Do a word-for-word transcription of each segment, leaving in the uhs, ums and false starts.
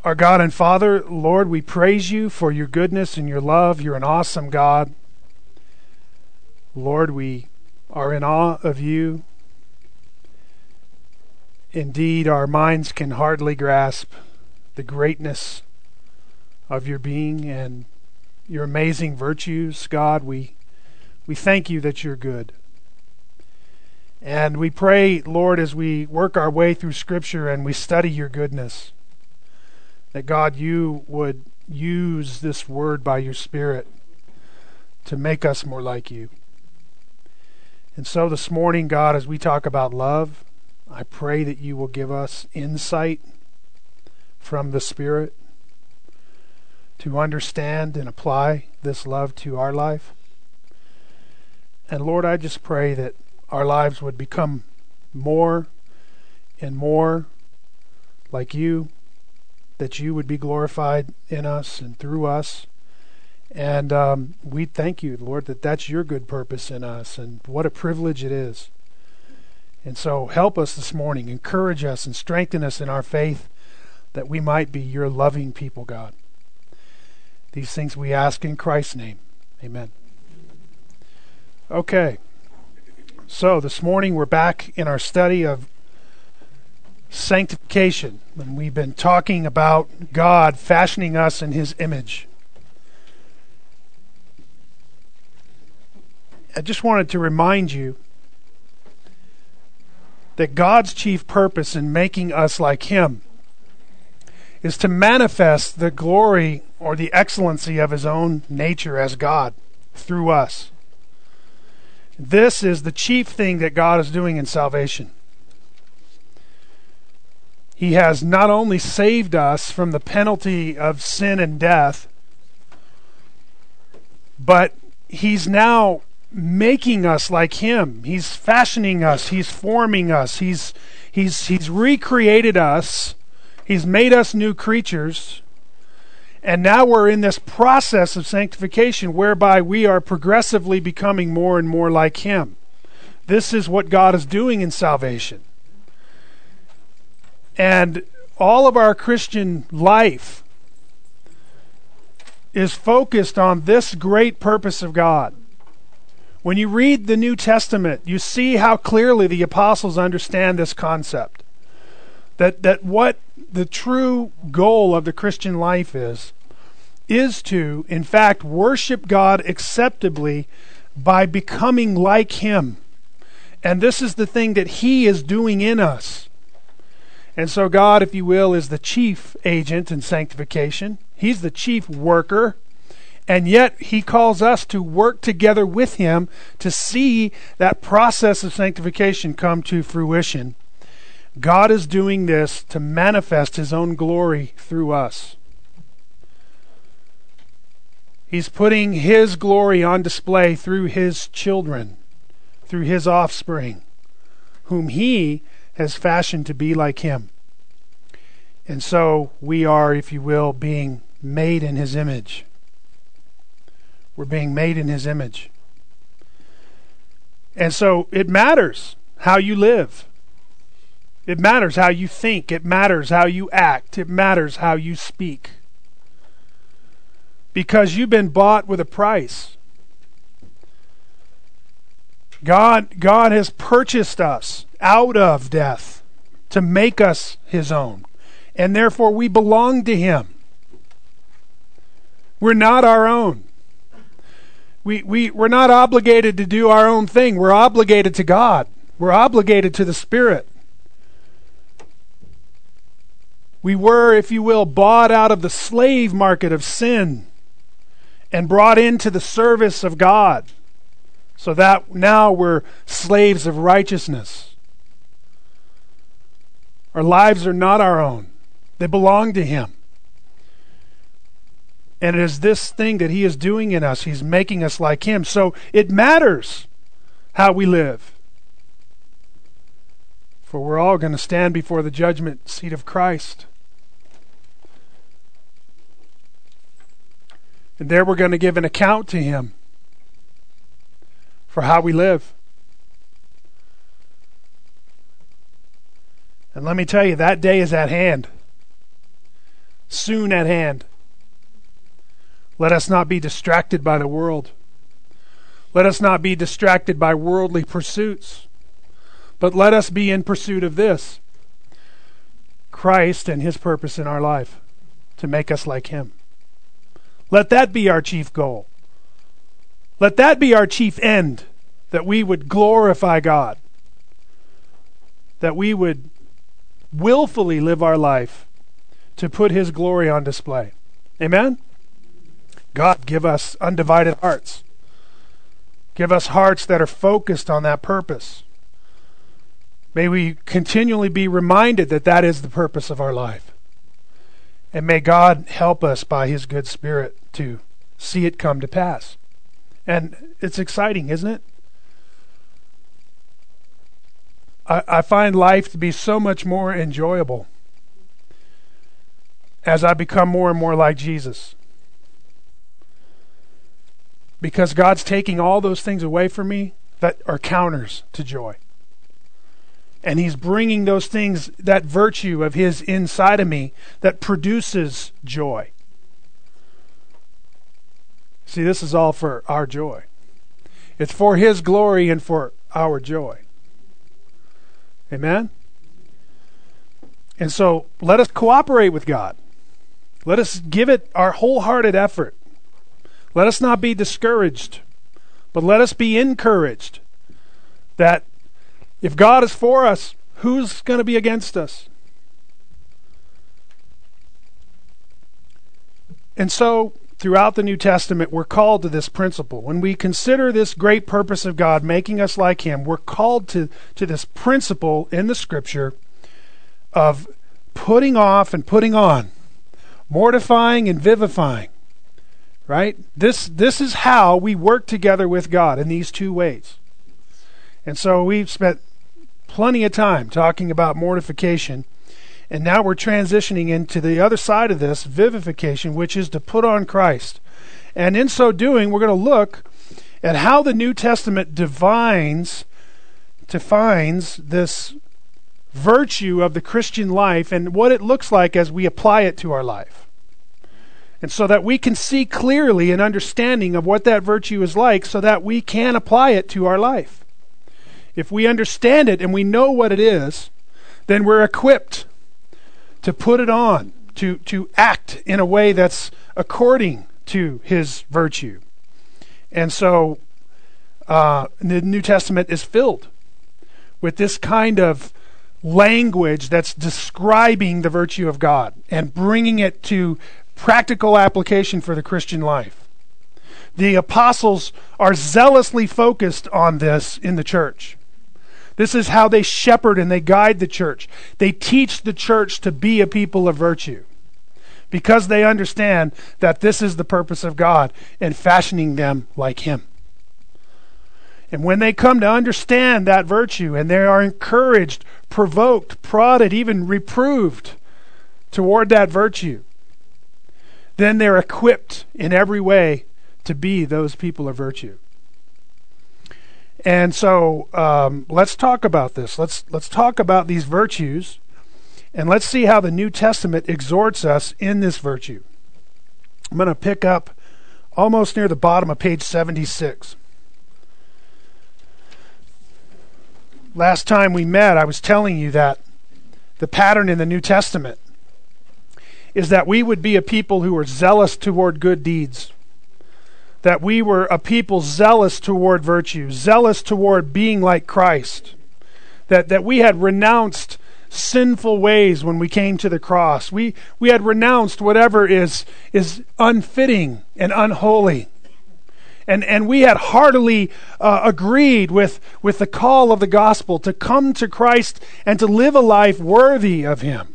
Our God and Father, Lord, we praise you for your goodness and your love. You're an awesome God. Lord, we are in awe of you. Indeed, our minds can hardly grasp the greatness of your being and your amazing virtues. God, we we thank you that you're good. And we pray, Lord, as we work our way through Scripture and we study your goodness, that God, you would use this word by your Spirit to make us more like you. And so this morning, God, as we talk about love, I pray that you will give us insight from the Spirit to understand and apply this love to our life. And Lord, I just pray that our lives would become more and more like you, that you would be glorified in us and through us. And um, we thank you, Lord, that that's your good purpose in us, and what a privilege it is. And so help us this morning, encourage us and strengthen us in our faith, that we might be your loving people, God. These things we ask in Christ's name. Amen. Okay. So this morning we're back in our study of sanctification, and we've been talking about God fashioning us in his image. I just wanted to remind you that God's chief purpose in making us like him is to manifest the glory or the excellency of his own nature as God through us. This is the chief thing that God is doing in salvation. He has not only saved us from the penalty of sin and death, but he's now making us like him. He's fashioning us. He's forming us. He's he's he's recreated us. He's made us new creatures. And now we're in this process of sanctification whereby we are progressively becoming more and more like him. This is what God is doing in salvation. And all of our Christian life is focused on this great purpose of God. When you read the New Testament, you see how clearly the apostles understand this concept. That that what the true goal of the Christian life is, is to, in fact, worship God acceptably by becoming like him. And this is the thing that he is doing in us. And so God, if you will, is the chief agent in sanctification. He's the chief worker. And yet he calls us to work together with him to see that process of sanctification come to fruition. God is doing this to manifest his own glory through us. He's putting his glory on display through his children, through his offspring, whom he has fashioned to be like him. And so we are, if you will, being made in his image. We're being made in his image. And so it matters how you live. It matters how you think. It matters how you act. It matters how you speak. Because you've been bought with a price. God, God has purchased us out of death to make us his own. And therefore we belong to him. We're not our own. We, we, we're not obligated to do our own thing. We're obligated to God. We're obligated to the Spirit. We were, if you will, bought out of the slave market of sin and brought into the service of God, so that now we're slaves of righteousness. Our lives are not our own. They belong to him. And it is this thing that he is doing in us. He's making us like him. So it matters how we live. For we're all going to stand before the judgment seat of Christ. And there we're going to give an account to him for how we live. And let me tell you, that day is at hand. soon at hand. Let us not be distracted by the world. Let us not be distracted by worldly pursuits, but let us be in pursuit of this, Christ and His purpose in our life, to make us like Him. Let that be our chief goal. Let that be our chief end, that we would glorify God, that we would willfully live our life to put His glory on display. Amen? God, give us undivided hearts. Give us hearts that are focused on that purpose. May we continually be reminded that that is the purpose of our life. And may God help us by His good Spirit to see it come to pass. And it's exciting, isn't it? I, I find life to be so much more enjoyable as I become more and more like Jesus. Because God's taking all those things away from me that are counters to joy. And He's bringing those things, that virtue of His inside of me that produces joy. See, this is all for our joy. It's for His glory and for our joy. Amen? And so let us cooperate with God. Let us give it our wholehearted effort. Let us not be discouraged, but let us be encouraged that if God is for us, who's going to be against us? And so, throughout the New Testament, we're called to this principle. When we consider this great purpose of God making us like Him, we're called to, to this principle in the Scripture of putting off and putting on, mortifying and vivifying. Right? This this is how we work together with God, in these two ways. And so we've spent plenty of time talking about mortification, and now we're transitioning into the other side of this, vivification, which is to put on Christ. And in so doing, we're going to look at how the New Testament defines, defines this virtue of the Christian life and what it looks like as we apply it to our life. And so that we can see clearly an understanding of what that virtue is like so that we can apply it to our life. If we understand it and we know what it is, then we're equipped to put it on, to, to act in a way that's according to His virtue. And so uh, the New Testament is filled with this kind of language that's describing the virtue of God and bringing it to practical application for the Christian life. The apostles are zealously focused on this in the church. This is how they shepherd and they guide the church. They teach the church to be a people of virtue because they understand that this is the purpose of God in fashioning them like Him. And when they come to understand that virtue and they are encouraged, provoked, prodded, even reproved toward that virtue, then they're equipped in every way to be those people of virtue. And so um, let's talk about this. Let's let's talk about these virtues, and let's see how the New Testament exhorts us in this virtue. I'm going to pick up almost near the bottom of page seventy-six. Last time we met, I was telling you that the pattern in the New Testament is that we would be a people who are zealous toward good deeds. That we were a people zealous toward virtue, zealous toward being like Christ. That that we had renounced sinful ways when we came to the cross. We we had renounced whatever is is unfitting and unholy. And and we had heartily uh, agreed with, with the call of the gospel to come to Christ and to live a life worthy of Him.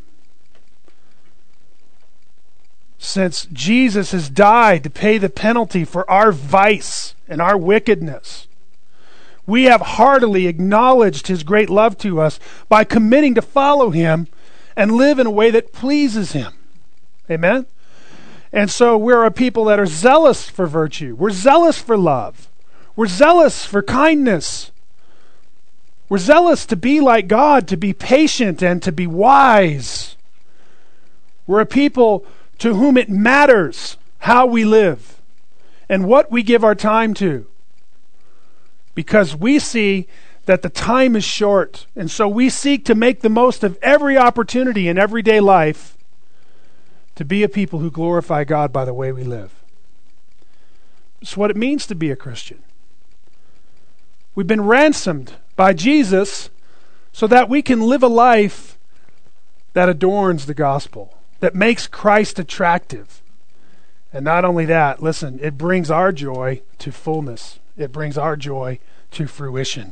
Since Jesus has died to pay the penalty for our vice and our wickedness, we have heartily acknowledged His great love to us by committing to follow Him and live in a way that pleases Him. Amen? And so we're a people that are zealous for virtue. We're zealous for love. We're zealous for kindness. We're zealous to be like God, to be patient and to be wise. We're a people to whom it matters how we live and what we give our time to. Because we see that the time is short, and so we seek to make the most of every opportunity in everyday life to be a people who glorify God by the way we live. It's what it means to be a Christian. We've been ransomed by Jesus so that we can live a life that adorns the gospel, that makes Christ attractive. And not only that, listen, it brings our joy to fullness. It brings our joy to fruition.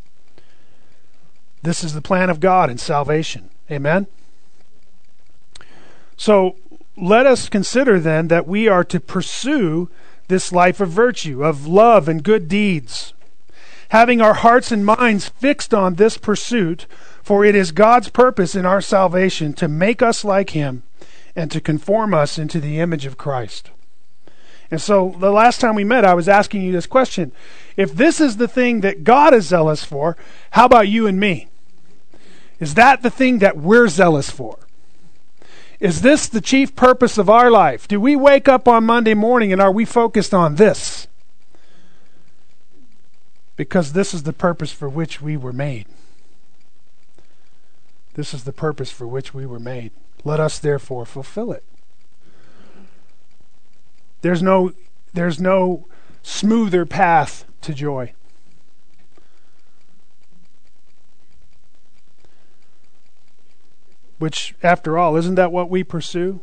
This is the plan of God in salvation. Amen? So let us consider then that we are to pursue this life of virtue, of love and good deeds, having our hearts and minds fixed on this pursuit, for it is God's purpose in our salvation to make us like Him and to conform us into the image of Christ. And so the last time we met, I was asking you this question. If this is the thing that God is zealous for, how about you and me? Is that the thing that we're zealous for? Is this the chief purpose of our life? Do we wake up on Monday morning and are we focused on this? Because this is the purpose for which we were made. This is the purpose for which we were made. Let us therefore fulfill it. There's no, there's no smoother path to joy. Which, after all, isn't that what we pursue?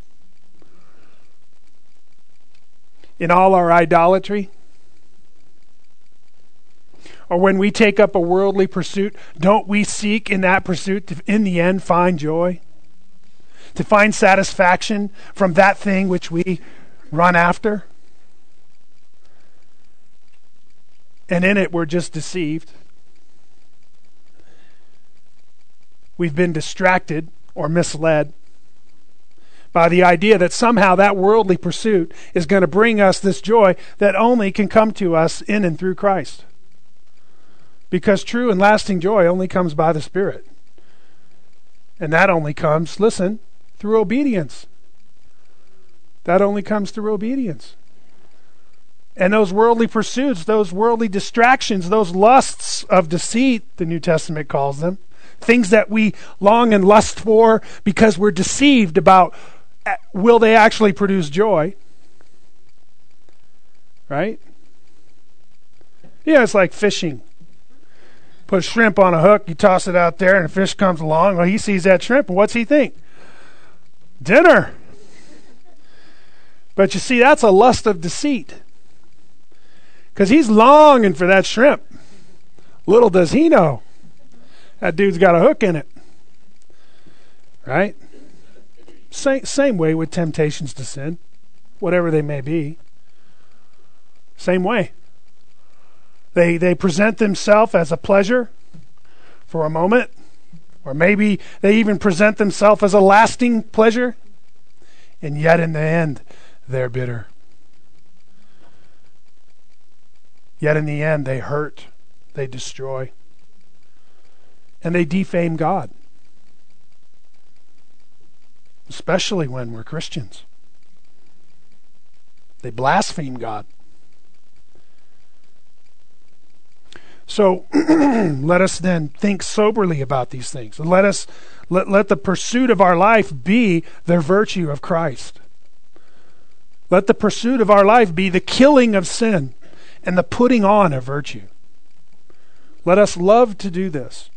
In all our idolatry? Or when we take up a worldly pursuit, don't we seek in that pursuit to, in the end, find joy? To find satisfaction from that thing which we run after? And in it, we're just deceived. We've been distracted or misled by the idea that somehow that worldly pursuit is going to bring us this joy that only can come to us in and through Christ. Because true and lasting joy only comes by the Spirit. And that only comes, listen, through obedience. That only comes through obedience. And those worldly pursuits, those worldly distractions, those lusts of deceit, the New Testament calls them, things that we long and lust for because we're deceived about will they actually produce joy? Right? Yeah, it's like fishing. Put a shrimp on a hook, you toss it out there, and a fish comes along. Well, he sees that shrimp, and what's he think? Dinner. But you see, that's a lust of deceit. Because he's longing for that shrimp. Little does he know, that dude's got a hook in it. Right? Same, same way with temptations to sin, whatever they may be. Same way. They they present themselves as a pleasure for a moment, or maybe they even present themselves as a lasting pleasure, and yet in the end, they're bitter. Yet in the end, they hurt, they destroy, and they defame God, especially when we're Christians. They blaspheme God. So let us then think soberly about these things. Let us let, let the pursuit of our life be the virtue of Christ. Let the pursuit of our life be the killing of sin and the putting on of virtue. Let us love to do this.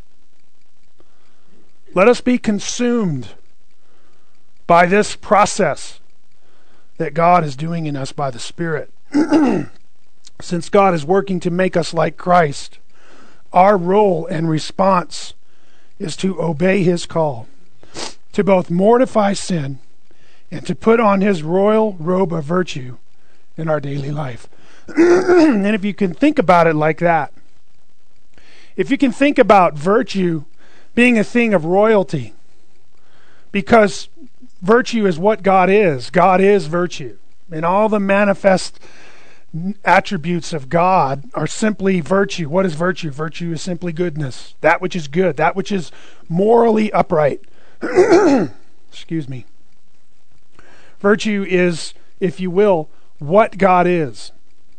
Let us be consumed by this process that God is doing in us by the Spirit. Since God is working to make us like Christ, our role and response is to obey His call, to both mortify sin and to put on His royal robe of virtue in our daily life. And if you can think about it like that, if you can think about virtue being a thing of royalty, because virtue is what God is. God is virtue. And all the manifest attributes of God are simply virtue. What is virtue? Virtue is simply goodness. That which is good. That which is morally upright. Excuse me. Virtue is, if you will, what God is.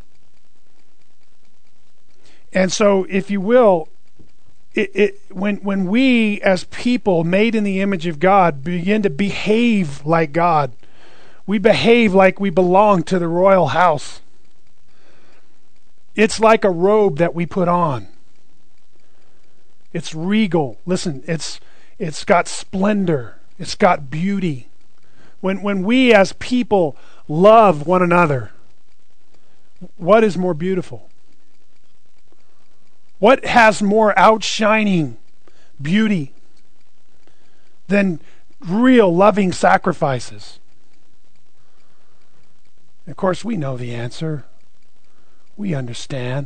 And so, if you will, it, it, when, when we as people made in the image of God begin to behave like God, we behave like we belong to the royal house. It's like a robe that we put on. It's regal. Listen, it's it's got splendor. It's got beauty. When when we as people love one another, what is more beautiful? What has more outshining beauty than real loving sacrifices? Of course, we know the answer. We understand.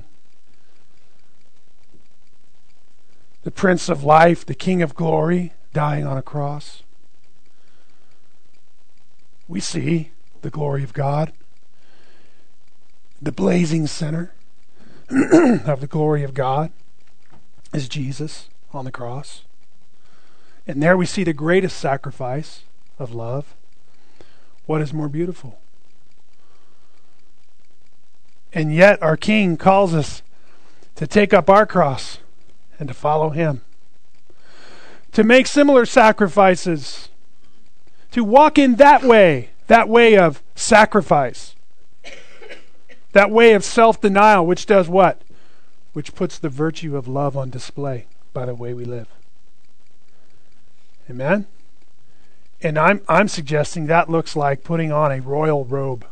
The Prince of Life, the King of Glory, dying on a cross. We see the glory of God. The blazing center of the glory of God is Jesus on the cross. And there we see the greatest sacrifice of love. What is more beautiful? And yet our King calls us to take up our cross and to follow him. To make similar sacrifices. To walk in that way, that way of sacrifice. That way of self-denial, which does what? Which puts the virtue of love on display by the way we live. Amen? And I'm I'm suggesting that looks like putting on a royal robe.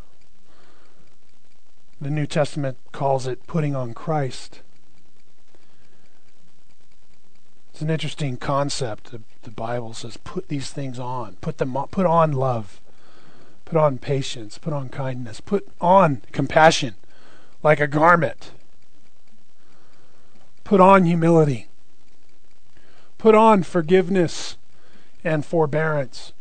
The New Testament calls it putting on Christ. It's an interesting concept. The, the Bible says put these things on. Put them on, put on love. Put on patience. Put on kindness. Put on compassion like a garment. Put on humility. Put on forgiveness and forbearance.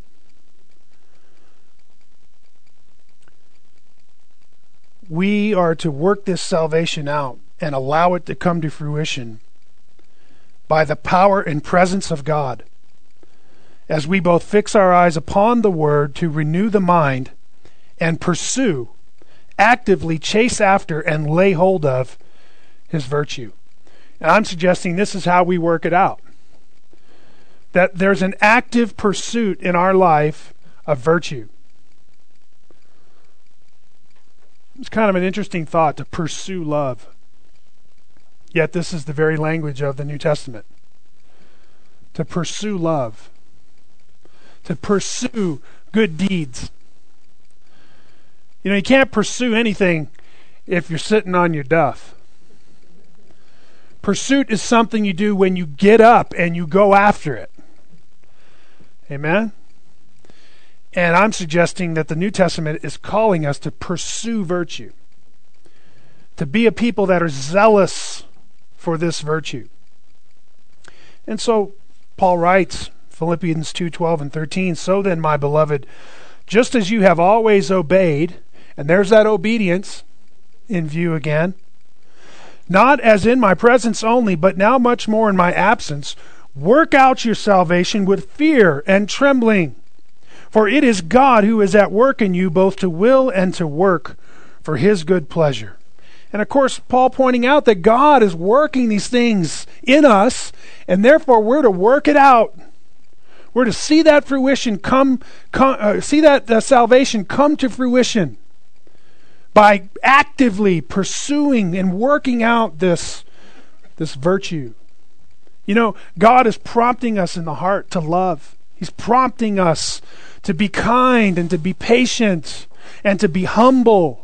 We are to work this salvation out and allow it to come to fruition by the power and presence of God, as we both fix our eyes upon the Word to renew the mind and pursue, actively chase after, and lay hold of His virtue. And I'm suggesting this is how we work it out. That there's an active pursuit in our life of virtue. It's kind of an interesting thought to pursue love. Yet this is the very language of the New Testament. To pursue love. To pursue good deeds. You know, you can't pursue anything if you're sitting on your duff. Pursuit is something you do when you get up and you go after it. Amen? And I'm suggesting that the New Testament is calling us to pursue virtue. To be a people that are zealous for this virtue. And so Paul writes, Philippians two twelve and thirteen, "So then, my beloved, just as you have always obeyed," and there's that obedience in view again, "not as in my presence only, but now much more in my absence, work out your salvation with fear and trembling. For it is God who is at work in you both to will and to work for His good pleasure." And of course, Paul pointing out that God is working these things in us, and therefore we're to work it out. We're to see that fruition come, come uh, see that uh, salvation come to fruition by actively pursuing and working out this, this virtue. You know, God is prompting us in the heart to love. He's prompting us to be kind and to be patient and to be humble.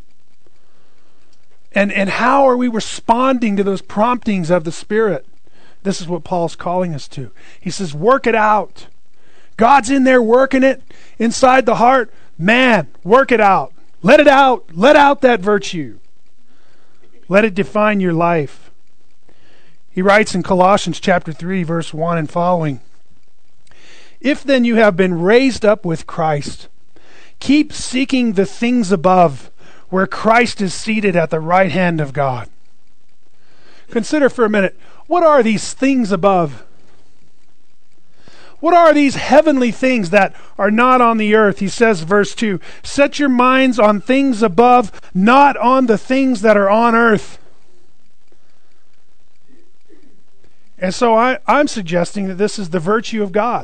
And and how are we responding to those promptings of the Spirit? This is what Paul's calling us to. He says, work it out. God's in there working it inside the heart. Man, work it out. Let it out. Let out that virtue. Let it define your life. He writes in Colossians chapter three, verse one and following, "If then you have been raised up with Christ, keep seeking the things above, where Christ is seated at the right hand of God." Consider for a minute, what are these things above? What are these heavenly things that are not on the earth? He says, verse two, set your minds on things above, not on the things that are on earth. And so I, I'm suggesting that this is the virtue of God.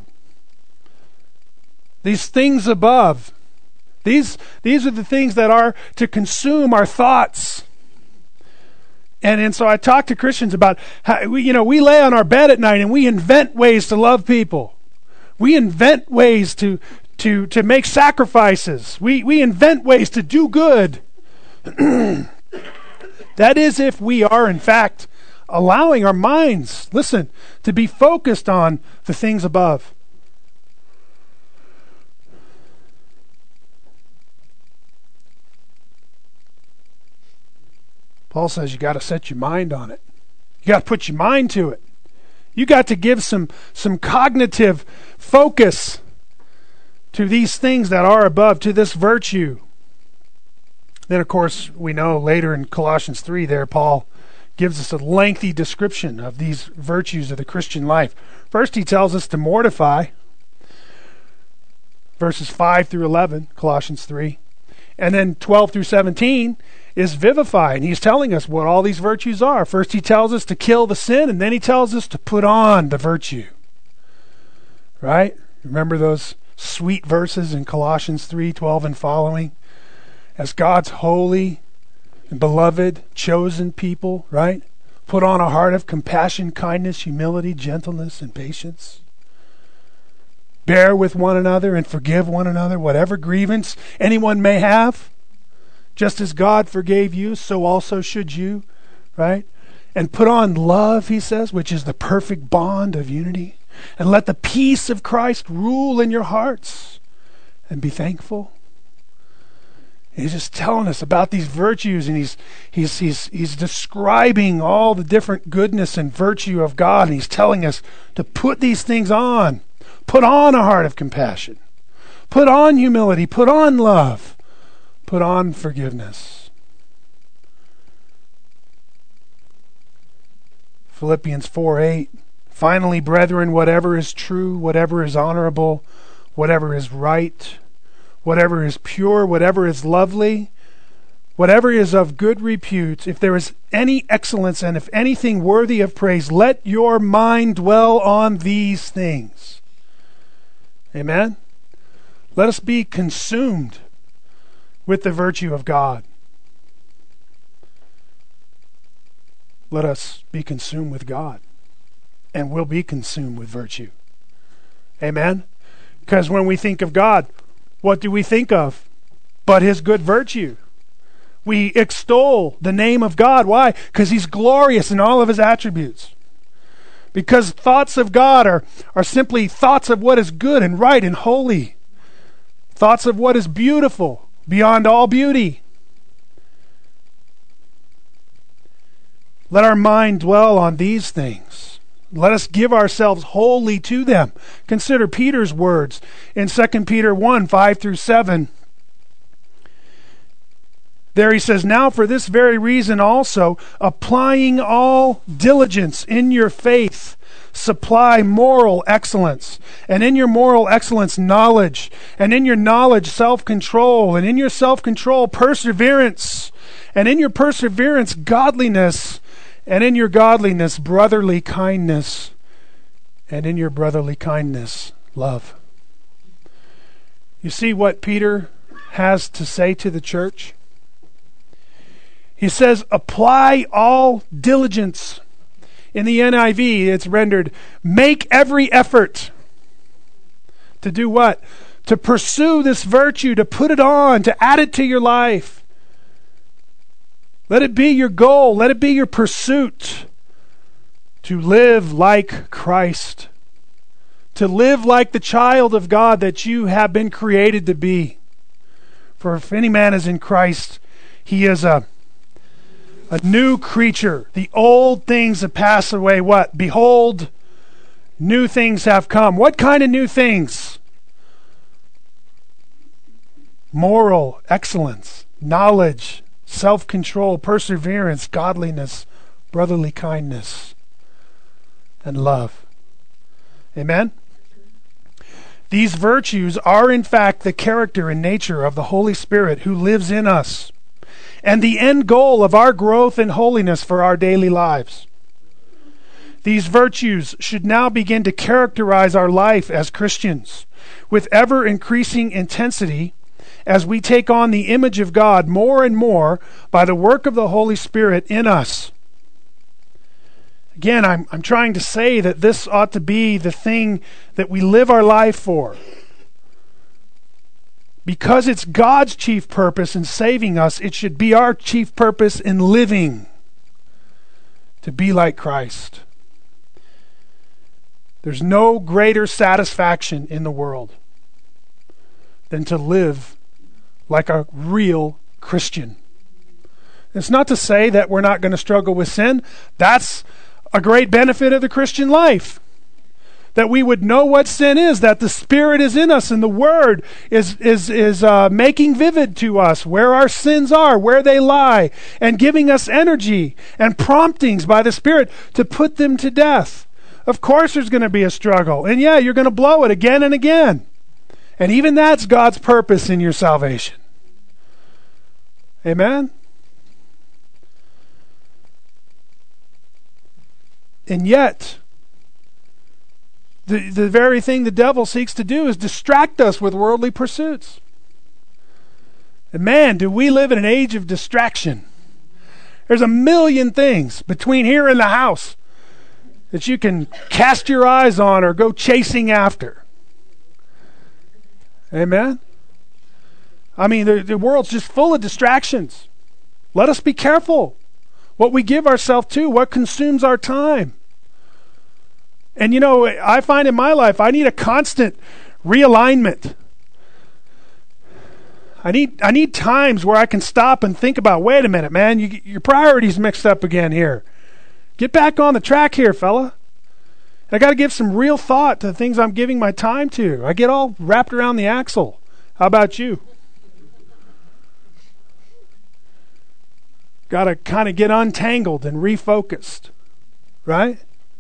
These things above. These, these are the things that are to consume our thoughts. And, and so I talk to Christians about how, we, you know, we lay on our bed at night and we invent ways to love people. We invent ways to, to, to make sacrifices. We, we invent ways to do good. That is if we are, in fact, allowing our minds, listen, to be focused on the things above. Paul says you got to set your mind on it. You got to put your mind to it. You got to give some, some cognitive focus to these things that are above, to this virtue. Then, of course, we know later in Colossians three there, Paul gives us a lengthy description of these virtues of the Christian life. First, he tells us to mortify, verses five through eleven, Colossians three. And then twelve through seventeen is vivify. And he's telling us what all these virtues are. First, he tells us to kill the sin, and then he tells us to put on the virtue. Right? Remember those sweet verses in Colossians three twelve and following? As God's holy and beloved, chosen people, right? Put on a heart of compassion, kindness, humility, gentleness, and patience. Bear with one another and forgive one another, whatever grievance anyone may have. Just as God forgave you, so also should you, right? And put on love, he says, which is the perfect bond of unity. And let the peace of Christ rule in your hearts. And be thankful. He's just telling us about these virtues, and he's he's he's he's describing all the different goodness and virtue of God, and he's telling us to put these things on. Put on a heart of compassion. Put on humility. Put on love. Put on forgiveness. Philippians four eight. Finally, brethren, whatever is true, whatever is honorable, whatever is right, whatever is pure, whatever is lovely, whatever is of good repute, if there is any excellence and if anything worthy of praise, let your mind dwell on these things. Amen? Let us be consumed with the virtue of God. Let us be consumed with God, and we'll be consumed with virtue. Amen? Because when we think of God, what do we think of but his good virtue? We extol the name of God. Why? Because he's glorious in all of his attributes. Because thoughts of God are, are simply thoughts of what is good and right and holy. Thoughts of what is beautiful beyond all beauty. Let our mind dwell on these things. Let us give ourselves wholly to them. Consider Peter's words in Second Peter one, five through seven. There he says, now for this very reason also, applying all diligence in your faith, supply moral excellence, and in your moral excellence knowledge, and in your knowledge self-control, and in your self-control perseverance, and in your perseverance godliness, and in your godliness brotherly kindness, and in your brotherly kindness love. You see what Peter has to say to the church? He says, apply all diligence. In the N I V, it's rendered, make every effort. To do what? To pursue this virtue, to put it on, to add it to your life. Let it be your goal. Let it be your pursuit. To live like Christ. To live like the child of God that you have been created to be. For if any man is in Christ, he is a A new creature. The old things have passed away. What? Behold, new things have come. What kind of new things? Moral excellence, knowledge, self-control, perseverance, godliness, brotherly kindness, and love. Amen? These virtues are in fact the character and nature of the Holy Spirit who lives in us, and the end goal of our growth in holiness for our daily lives. These virtues should now begin to characterize our life as Christians with ever increasing intensity as we take on the image of God more and more by the work of the Holy Spirit in us. Again, I'm, I'm trying to say that this ought to be the thing that we live our life for. Because it's God's chief purpose in saving us, it should be our chief purpose in living to be like Christ. There's no greater satisfaction in the world than to live like a real Christian. It's not to say that we're not going to struggle with sin. That's a great benefit of the Christian life. That we would know what sin is, that the Spirit is in us and the Word is is is uh, making vivid to us where our sins are, where they lie, and giving us energy and promptings by the Spirit to put them to death. Of course there's going to be a struggle. And yeah, you're going to blow it again and again. And even that's God's purpose in your salvation. Amen? And yet, the, the very thing the devil seeks to do is distract us with worldly pursuits. And man, do we live in an age of distraction. There's a million things between here and the house that you can cast your eyes on or go chasing after. Amen? I mean, the, the world's just full of distractions. Let us be careful what we give ourselves to, what consumes our time. And you know, I find in my life, I need a constant realignment. I need I need times where I can stop and think about, wait a minute, man, you, your priorities mixed up again here. Get back on the track here, fella. I got to give some real thought to the things I'm giving my time to. I get all wrapped around the axle. How about you? Got to kind of get untangled and refocused, right?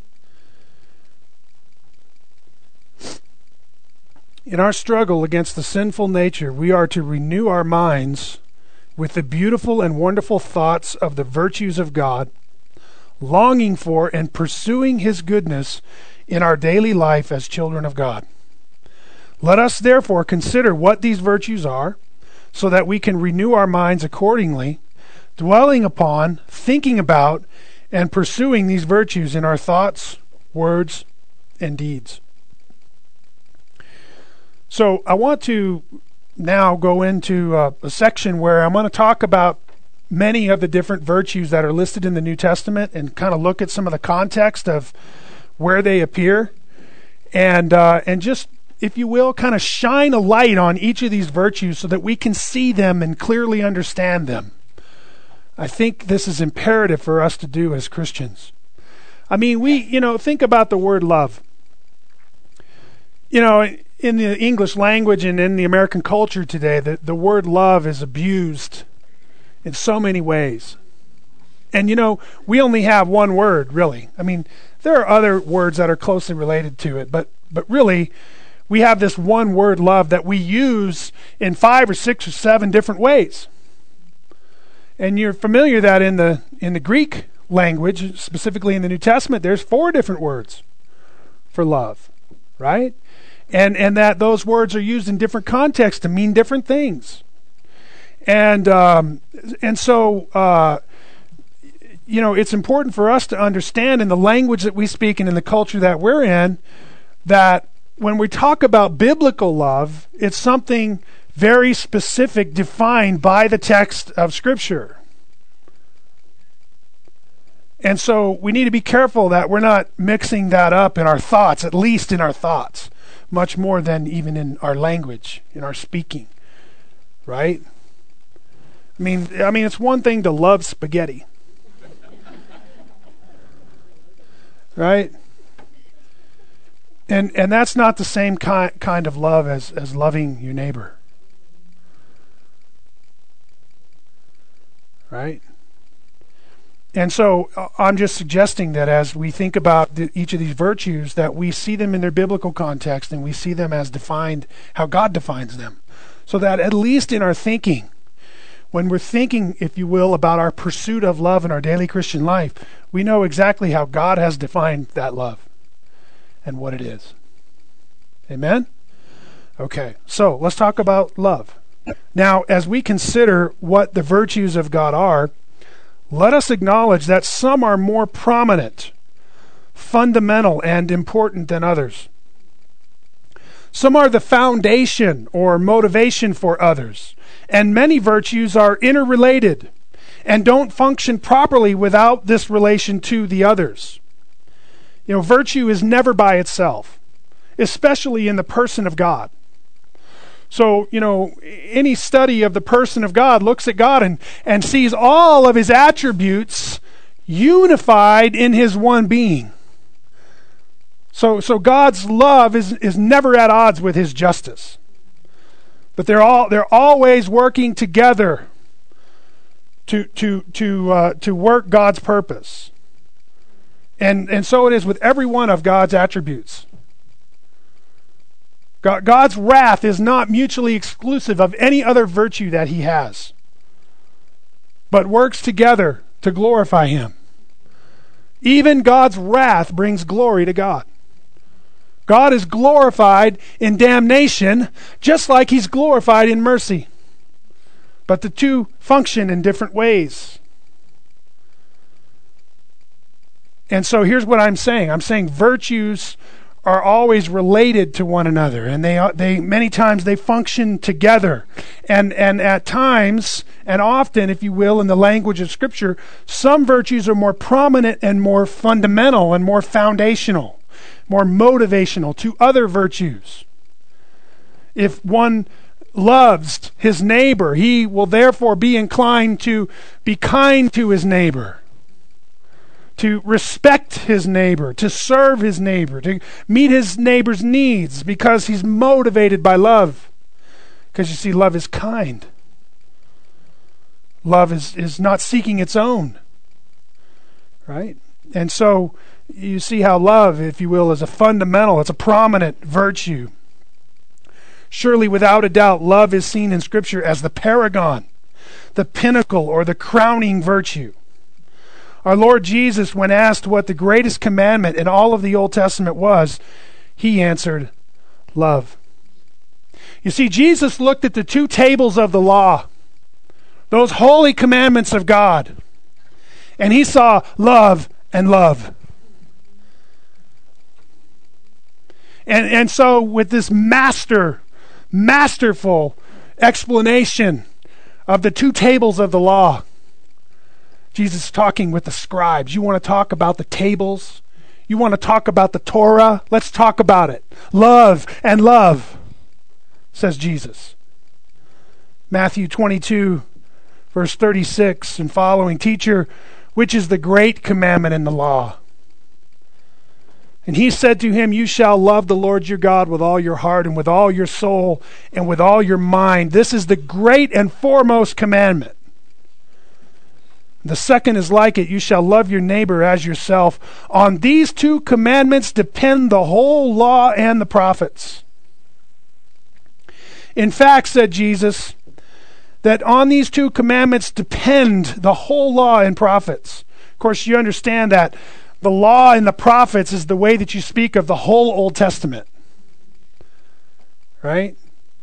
In our struggle against the sinful nature, we are to renew our minds with the beautiful and wonderful thoughts of the virtues of God, longing for and pursuing His goodness in our daily life as children of God. Let us therefore consider what these virtues are, so that we can renew our minds accordingly, dwelling upon, thinking about, and pursuing these virtues in our thoughts, words, and deeds. So I want to now go into a, a section where I'm going to talk about many of the different virtues that are listed in the New Testament and kind of look at some of the context of where they appear, and uh, and just, if you will, kind of shine a light on each of these virtues so that we can see them and clearly understand them. I think this is imperative for us to do as Christians. I mean, we, you know, think about the word love. You know, in the English language and in the American culture today, the, the word love is abused in so many ways. And, you know, we only have one word, really. I mean, there are other words that are closely related to it, but but really, we have this one word, love, that we use in five or six or seven different ways. And you're familiar that in the in the Greek language, specifically in the New Testament, there's four different words for love, right? And and that those words are used in different contexts to mean different things. And um, and so uh, you know, it's important for us to understand in the language that we speak and in the culture that we're in, that when we talk about biblical love, it's something very specific, defined by the text of Scripture. And so we need to be careful that we're not mixing that up in our thoughts, at least in our thoughts, much more than even in our language, in our speaking, right? I mean, I mean, it's one thing to love spaghetti, right? And and that's not the same kind kind of love as, as loving your neighbor, right? And so uh, I'm just suggesting that as we think about the, each of these virtues, that we see them in their biblical context and we see them as defined, how God defines them. So that at least in our thinking, when we're thinking, if you will, about our pursuit of love in our daily Christian life, we know exactly how God has defined that love and what it is. Amen? Okay, so let's talk about love. Now, as we consider what the virtues of God are, let us acknowledge that some are more prominent, fundamental, and important than others. Some are the foundation or motivation for others, and many virtues are interrelated and don't function properly without this relation to the others. You know, virtue is never by itself, especially in the person of God. So, you know, any study of the person of God looks at God and, and sees all of his attributes unified in his one being. So, so God's love is, is never at odds with his justice. But they're all they're always working together to to to uh, to work God's purpose. And and so it is with every one of God's attributes. God's wrath is not mutually exclusive of any other virtue that he has, but works together to glorify him. Even God's wrath brings glory to God. God is glorified in damnation just like he's glorified in mercy. But the two function in different ways. And so here's what I'm saying. I'm saying virtues are always related to one another, and they they many times they function together, and and at times and often, if you will, in the language of Scripture, some virtues are more prominent and more fundamental and more foundational, more motivational to other virtues. If one loves his neighbor, he will therefore be inclined to be kind to his neighbor, to respect his neighbor, to serve his neighbor, to meet his neighbor's needs because he's motivated by love. Because you see, love is kind. Love is, is not seeking its own. Right? And so you see how love, if you will, is a fundamental, it's a prominent virtue. Surely, without a doubt, love is seen in Scripture as the paragon, the pinnacle, or the crowning virtue. Our Lord Jesus, when asked what the greatest commandment in all of the Old Testament was, he answered, love. You see, Jesus looked at the two tables of the law, those holy commandments of God, and he saw love and love. And, and so with this master, masterful explanation of the two tables of the law, Jesus is talking with the scribes. You want to talk about the tables? You want to talk about the Torah? Let's talk about it. Love and love, says Jesus. Matthew twenty-two, verse thirty-six and following. Teacher, which is the great commandment in the law? And he said to him, you shall love the Lord your God with all your heart and with all your soul and with all your mind. This is the great and foremost commandment. The second is like it, you shall love your neighbor as yourself. On these two commandments depend the whole law and the prophets. In fact, said Jesus, that on these two commandments depend the whole law and prophets. Of course, you understand that the law and the prophets is the way that you speak of the whole Old Testament. Right?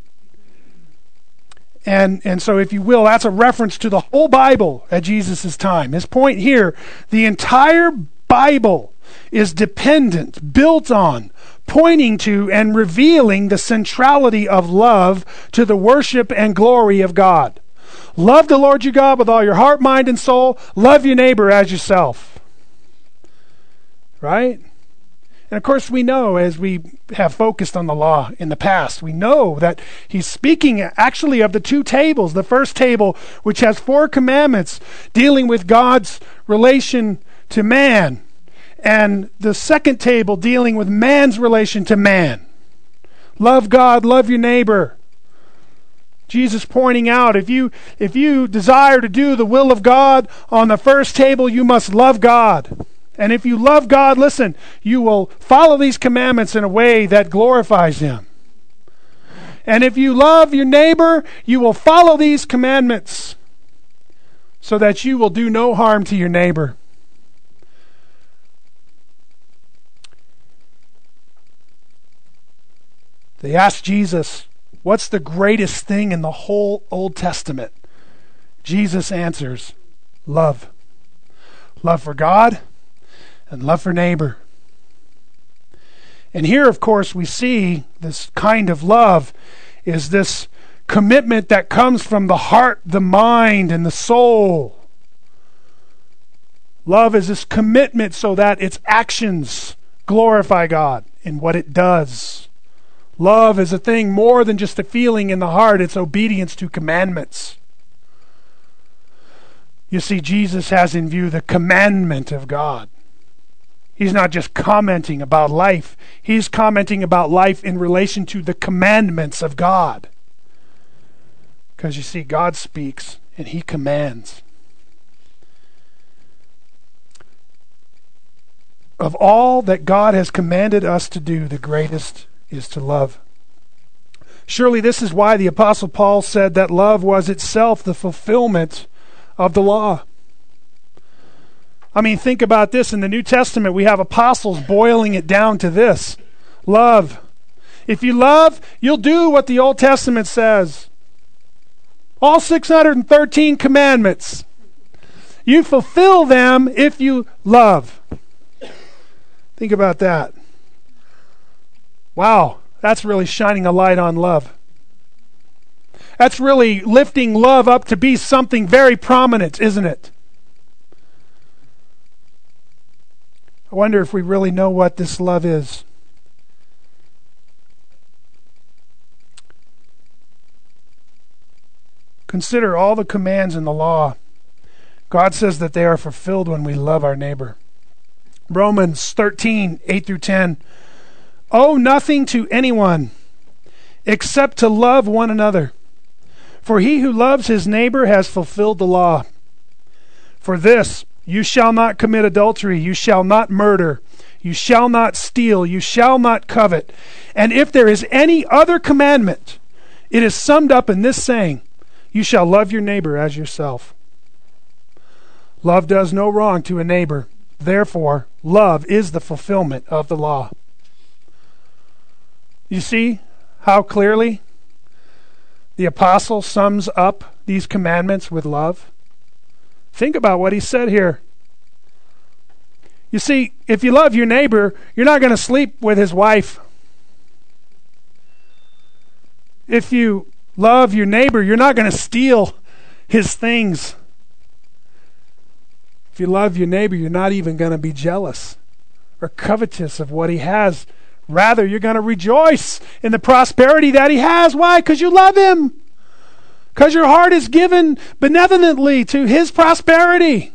And and so, if you will, that's a reference to the whole Bible at Jesus' time. His point here, the entire Bible is dependent, built on, pointing to, and revealing the centrality of love to the worship and glory of God. Love the Lord your God with all your heart, mind, and soul. Love your neighbor as yourself. Right? And of course we know, as we have focused on the law in the past, we know that he's speaking actually of the two tables. The first table, which has four commandments dealing with God's relation to man, and the second table dealing with man's relation to man. Love God, love your neighbor. Jesus pointing out, if you if you desire to do the will of God on the first table, you must love God. And if you love God, listen, you will follow these commandments in a way that glorifies Him. And if you love your neighbor, you will follow these commandments so that you will do no harm to your neighbor. They asked Jesus, what's the greatest thing in the whole Old Testament? Jesus answers, love. Love for God and love for neighbor. And here, of course, we see this kind of love is this commitment that comes from the heart, the mind, and the soul. Love is this commitment so that its actions glorify God in what it does. Love is a thing more than just a feeling in the heart. It's obedience to commandments. You see, Jesus has in view the commandment of God. He's not just commenting about life. He's commenting about life in relation to the commandments of God. Because you see, God speaks and He commands. Of all that God has commanded us to do, the greatest is to love. Surely this is why the Apostle Paul said that love was itself the fulfillment of the law. I mean, think about this. In the New Testament, we have apostles boiling it down to this. Love. If you love, you'll do what the Old Testament says. All six hundred thirteen commandments. You fulfill them if you love. Think about that. Wow, that's really shining a light on love. That's really lifting love up to be something very prominent, isn't it? I wonder if we really know what this love is. Consider all the commands in the law. God says that they are fulfilled when we love our neighbor. Romans thirteen, eight through ten. Owe nothing to anyone except to love one another. For he who loves his neighbor has fulfilled the law. For this, you shall not commit adultery, you shall not murder, you shall not steal, you shall not covet. And if there is any other commandment, it is summed up in this saying, you shall love your neighbor as yourself. Love does no wrong to a neighbor. Therefore, love is the fulfillment of the law. You see how clearly the apostle sums up these commandments with love? Think about what he said here. You see, if you love your neighbor, you're not going to sleep with his wife. If you love your neighbor, you're not going to steal his things. If you love your neighbor, you're not even going to be jealous or covetous of what he has. Rather, you're going to rejoice in the prosperity that he has. Why? Because you love him. Because your heart is given benevolently to his prosperity.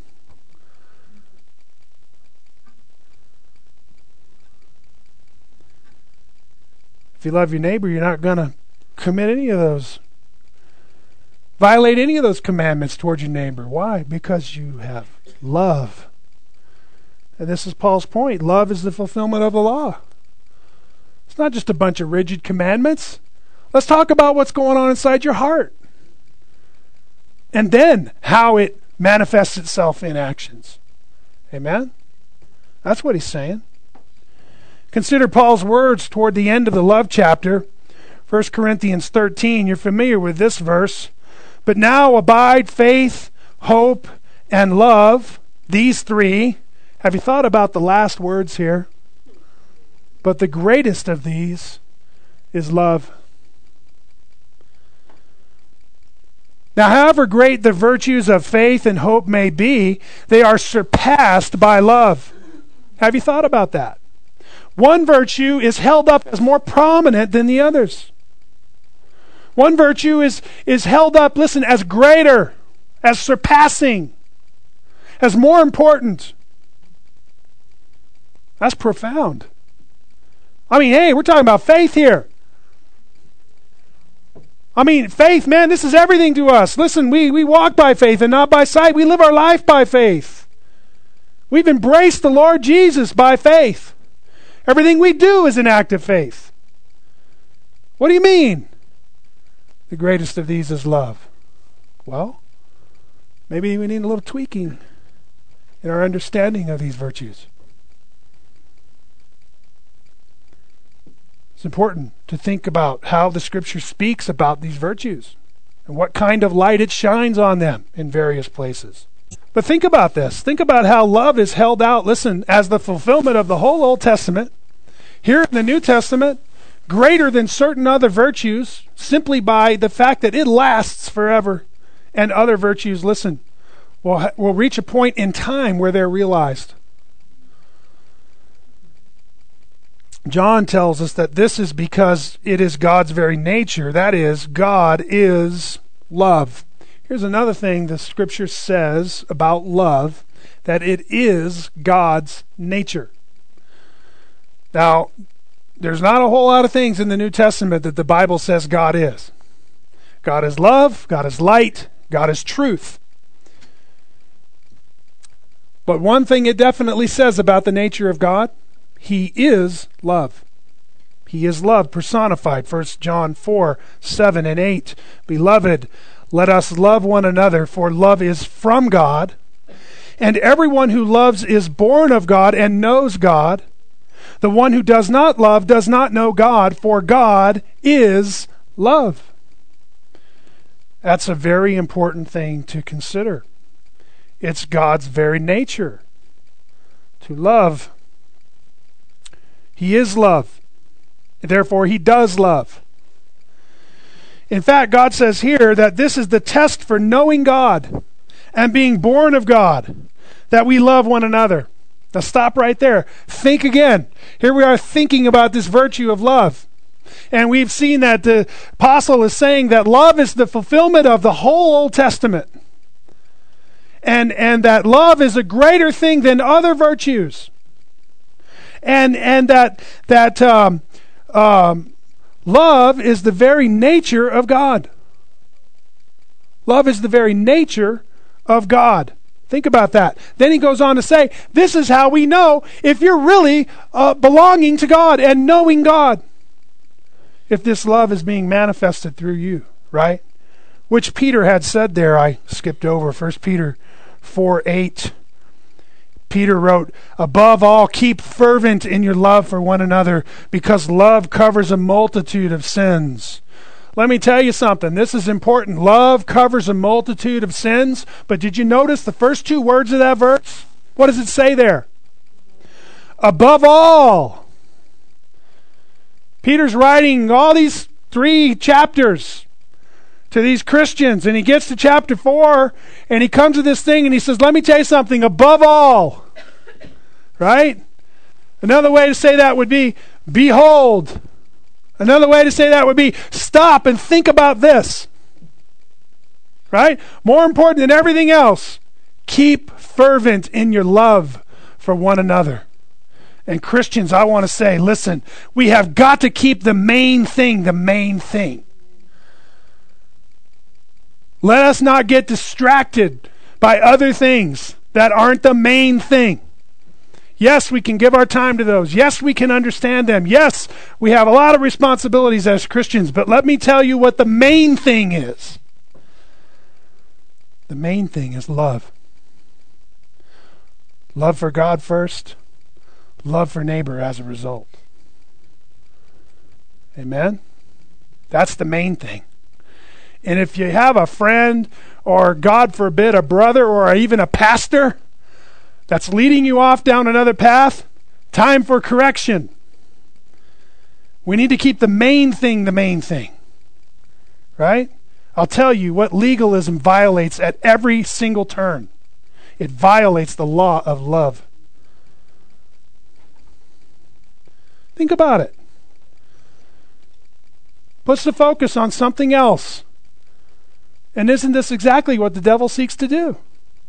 If you love your neighbor, you're not going to commit any of those, violate any of those commandments towards your neighbor. Why? Because you have love. And this is Paul's point. Love is the fulfillment of the law. It's not just a bunch of rigid commandments. Let's talk about what's going on inside your heart. And then how it manifests itself in actions. Amen? That's what he's saying. Consider Paul's words toward the end of the love chapter. First Corinthians thirteen, you're familiar with this verse. But now abide faith, hope, and love, these three. Have you thought about the last words here? But the greatest of these is love. Now, however great the virtues of faith and hope may be, they are surpassed by love. Have you thought about that? One virtue is held up as more prominent than the others. One virtue is, is held up, listen, as greater, as surpassing, as more important. That's profound. I mean, hey, we're talking about faith here. I mean, faith, man, this is everything to us. Listen, we, we walk by faith and not by sight. We live our life by faith. We've embraced the Lord Jesus by faith. Everything we do is an act of faith. What do you mean? The greatest of these is love. Well, maybe we need a little tweaking in our understanding of these virtues. It's important to think about how the Scripture speaks about these virtues and what kind of light it shines on them in various places. But think about this. Think about how love is held out, listen, as the fulfillment of the whole Old Testament. Here in the New Testament, greater than certain other virtues, simply by the fact that it lasts forever. And other virtues, listen, will, will reach a point in time where they're realized. John tells us that this is because it is God's very nature. That is, God is love. Here's another thing the Scripture says about love, that it is God's nature. Now, there's not a whole lot of things in the New Testament that the Bible says God is. God is love, God is light, God is truth. But one thing it definitely says about the nature of God, He is love. He is love personified. First John four, seven and eight. Beloved, let us love one another, for love is from God. And everyone who loves is born of God and knows God. The one who does not love does not know God, for God is love. That's a very important thing to consider. It's God's very nature to love. He is love. Therefore, He does love. In fact, God says here that this is the test for knowing God and being born of God, that we love one another. Now stop right there. Think again. Here we are thinking about this virtue of love. And we've seen that the apostle is saying that love is the fulfillment of the whole Old Testament. And, and that love is a greater thing than other virtues. And, and that, that um, um, love is the very nature of God. Love is the very nature of God. Think about that. Then he goes on to say, this is how we know if you're really uh, belonging to God and knowing God. If this love is being manifested through you, right? Which Peter had said there, I skipped over, First Peter four, eight. Peter wrote, above all, keep fervent in your love for one another, because love covers a multitude of sins. Let me tell you something. This is important. Love covers a multitude of sins. But did you notice the first two words of that verse? What does it say there? Above all. Peter's writing all these three chapters to these Christians, and he gets to chapter four, and he comes to this thing, and he says, let me tell you something, above all. Right? Another way to say that would be, behold. Another way to say that would be, stop and think about this. Right? More important than everything else, keep fervent in your love for one another. And Christians, I want to say, listen, we have got to keep the main thing the main thing. Let us not get distracted by other things that aren't the main thing. Yes, we can give our time to those. Yes, we can understand them. Yes, we have a lot of responsibilities as Christians, but let me tell you what the main thing is. The main thing is love. Love for God first, love for neighbor as a result. Amen? That's the main thing. And if you have a friend, or God forbid, a brother, or even a pastor that's leading you off down another path, time for correction. We need to keep the main thing the main thing. Right? I'll tell you what legalism violates at every single turn. It violates the law of love. Think about it. Puts the focus on something else. And isn't this exactly what the devil seeks to do?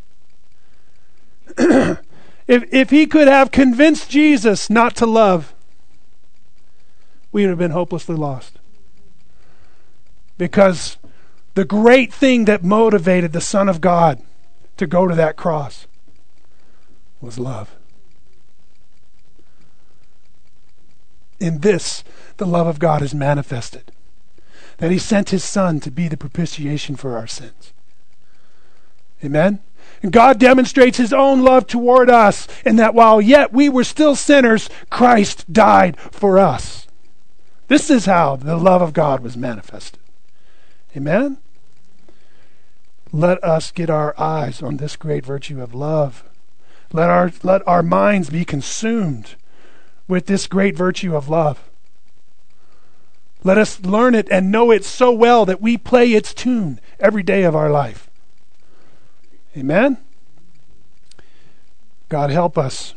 if if he could have convinced Jesus not to love, we would have been hopelessly lost. Because the great thing that motivated the Son of God to go to that cross was love. In this, the love of God is manifested, that he sent his Son to be the propitiation for our sins. Amen? And God demonstrates his own love toward us in that while yet we were still sinners, Christ died for us. This is how the love of God was manifested. Amen? Let us get our eyes on this great virtue of love. Let our, let our minds be consumed with this great virtue of love. Let us learn it and know it so well that we play its tune every day of our life. Amen? God help us.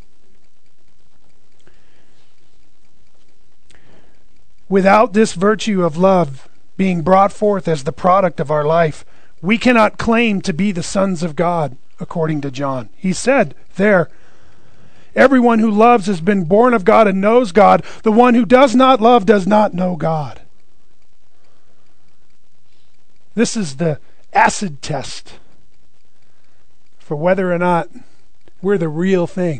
Without this virtue of love being brought forth as the product of our life, we cannot claim to be the sons of God, according to John. He said there, everyone who loves has been born of God and knows God. The one who does not love does not know God. This is the acid test for whether or not we're the real thing.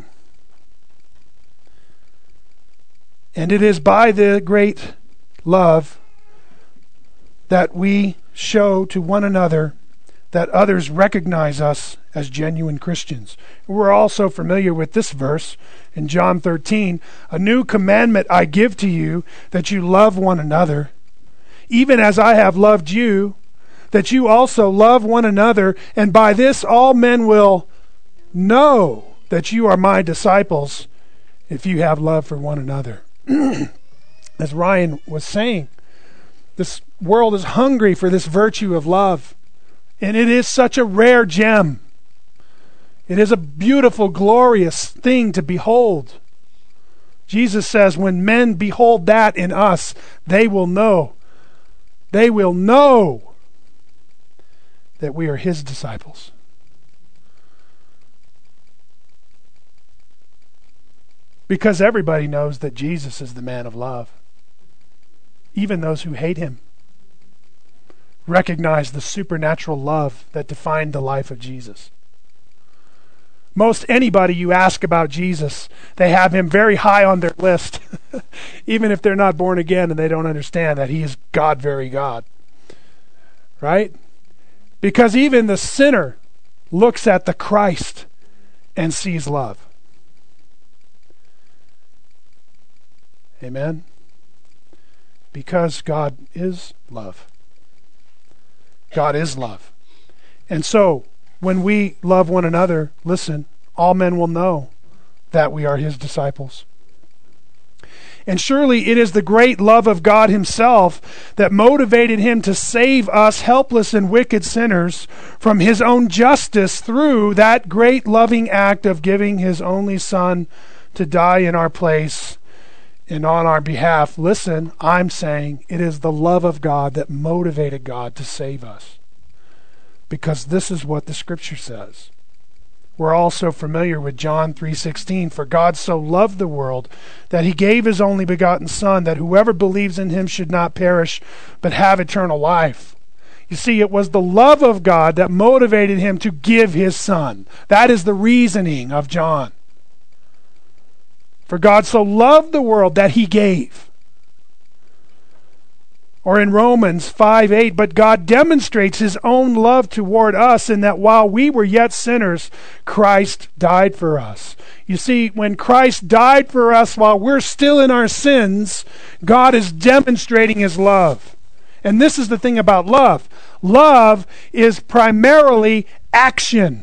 And it is by the great love that we show to one another that others recognize us as genuine Christians. We're also familiar with this verse in John thirteen. A new commandment I give to you, that you love one another, even as I have loved you, that you also love one another, and by this all men will know that you are my disciples, if you have love for one another. As Ryan was saying, this world is hungry for this virtue of love. And it is such a rare gem. It is a beautiful, glorious thing to behold. Jesus says, when men behold that in us, they will know. They will know that we are his disciples. Because everybody knows that Jesus is the man of love. Even those who hate him recognize the supernatural love that defined the life of Jesus. Most anybody you ask about Jesus, they have him very high on their list, even if they're not born again and they don't understand that he is God, very God. Right? Because even the sinner looks at the Christ and sees love. Amen? Because God is love. God is love. And so, when we love one another, listen, all men will know that we are his disciples. And surely it is the great love of God himself that motivated him to save us helpless and wicked sinners from his own justice through that great loving act of giving his only Son to die in our place and on our behalf. Listen, I'm saying it is the love of God that motivated God to save us. Because this is what the Scripture says. We're also familiar with John three sixteen. For God so loved the world that he gave his only begotten Son, that whoever believes in him should not perish, but have eternal life. You see, it was the love of God that motivated him to give his Son. That is the reasoning of John. For God so loved the world that he gave. Or in Romans five eight, but God demonstrates his own love toward us in that while we were yet sinners, Christ died for us. You see, when Christ died for us while we're still in our sins, God is demonstrating his love. And this is the thing about love. Love is primarily action.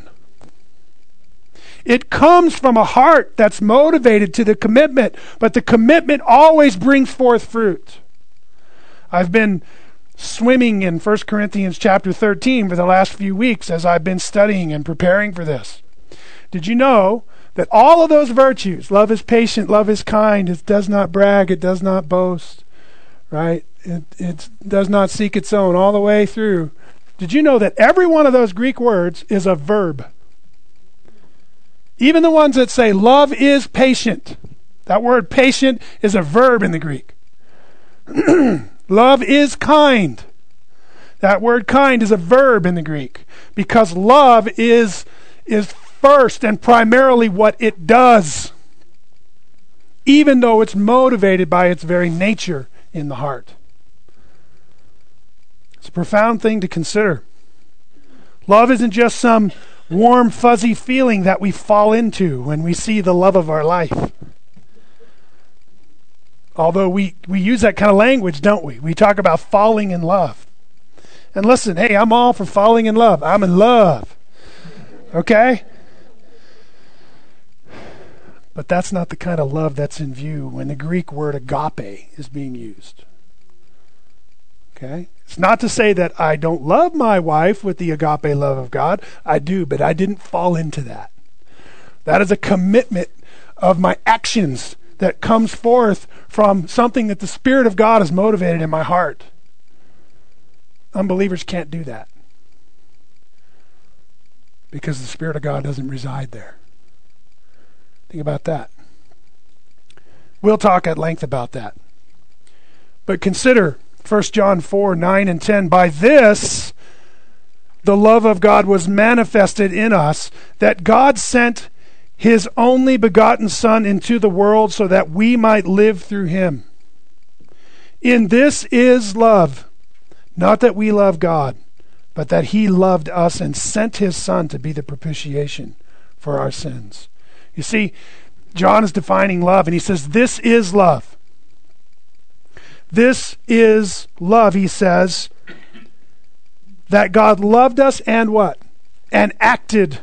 It comes from a heart that's motivated to the commitment, but the commitment always brings forth fruit. I've been swimming in First Corinthians chapter thirteen for the last few weeks as I've been studying and preparing for this. Did you know that all of those virtues, love is patient, love is kind, it does not brag, it does not boast, right? It, it does not seek its own, all the way through. Did you know that every one of those Greek words is a verb? Even the ones that say love is patient. That word patient is a verb in the Greek. Love is kind. That word kind is a verb in the Greek because love is, is first and primarily what it does, even though it's motivated by its very nature in the heart. It's a profound thing to consider. Love isn't just some warm, fuzzy feeling that we fall into when we see the love of our life. Although we, we use that kind of language, don't we? We talk about falling in love. And listen, hey, I'm all for falling in love. I'm in love. Okay? But that's not the kind of love that's in view when the Greek word agape is being used. Okay? It's not to say that I don't love my wife with the agape love of God. I do, but I didn't fall into that. That is a commitment of my actions that comes forth from something that the Spirit of God has motivated in my heart. Unbelievers can't do that because the Spirit of God doesn't reside there. Think about that. We'll talk at length about that. But consider First John four, nine and ten. By this, the love of God was manifested in us, that God sent His only begotten Son into the world so that we might live through Him. In this is love, not that we love God, but that He loved us and sent His Son to be the propitiation for our sins. You see, John is defining love, and he says, this is love. This is love, he says, that God loved us and what? And acted.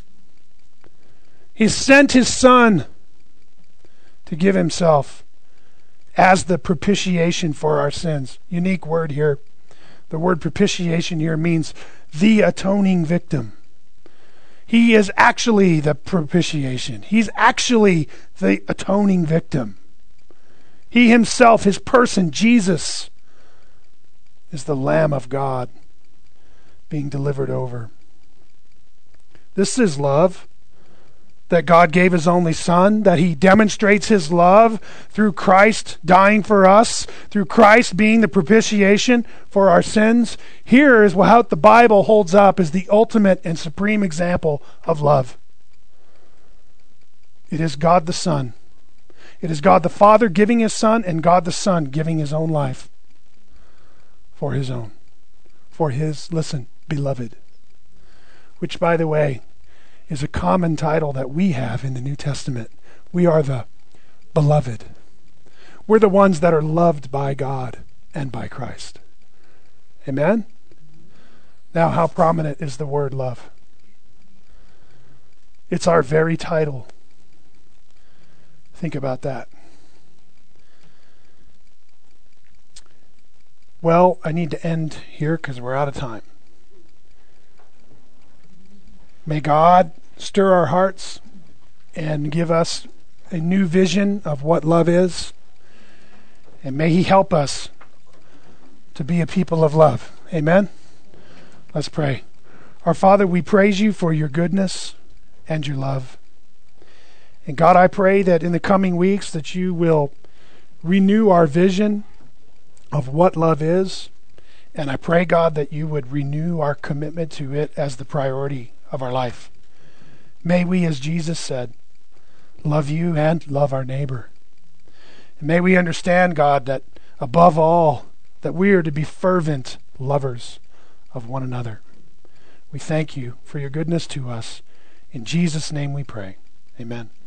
He sent His Son to give Himself as the propitiation for our sins. Unique word here. The word propitiation here means the atoning victim. He is actually the propitiation. He's actually the atoning victim. He Himself, His person, Jesus, is the Lamb of God being delivered over. This is love. That God gave His only Son, that He demonstrates His love through Christ dying for us, through Christ being the propitiation for our sins. Here is what the Bible holds up as the ultimate and supreme example of love. It is God the Son. It is God the Father giving His Son, and God the Son giving His own life for His own, for His, listen, beloved. Which, by the way, is a common title that we have in the New Testament. We are the beloved. We're the ones that are loved by God and by Christ. Amen? Now, how prominent is the word love? It's our very title. Think about that. Well, I need to end here because we're out of time. May God stir our hearts and give us a new vision of what love is. And may He help us to be a people of love. Amen? Let's pray. Our Father, we praise You for Your goodness and Your love. And God, I pray that in the coming weeks that You will renew our vision of what love is. And I pray, God, that You would renew our commitment to it as the priority of our life. May we, as Jesus said, love You and love our neighbor. And may we understand, God, that above all, that we are to be fervent lovers of one another. We thank You for Your goodness to us. In Jesus' name we pray. Amen.